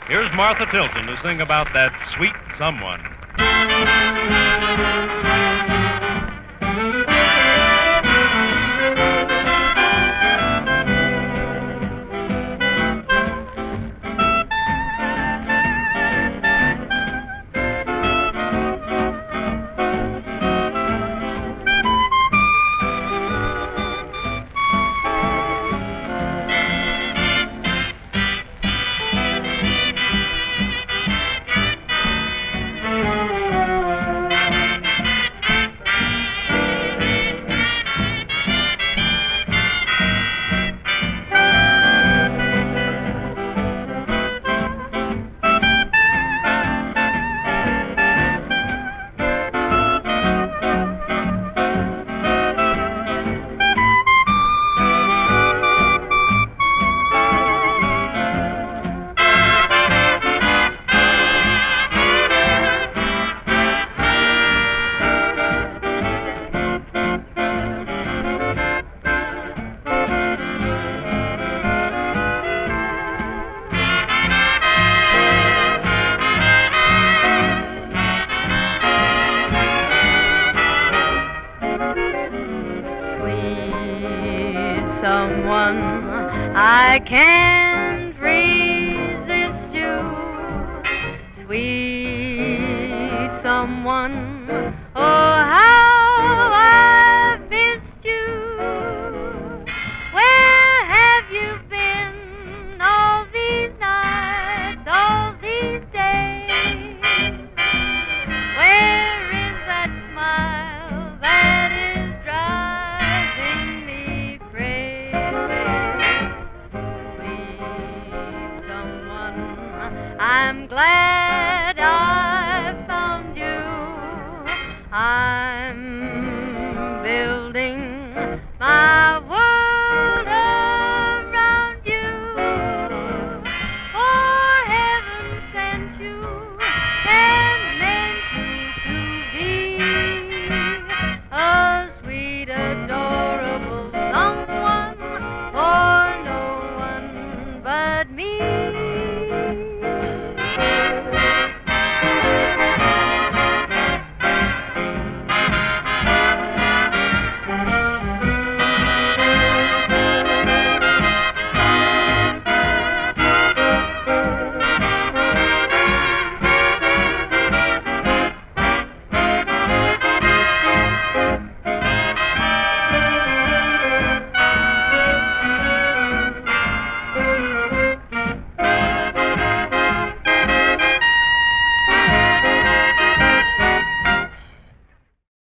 Here's Martha Tilton to sing about that sweet someone. Someone, I can't resist you. Sweet someone, oh how I've missed you. Where have you been all these nights, all these days? Where is that smile that is driving me crazy? I'm glad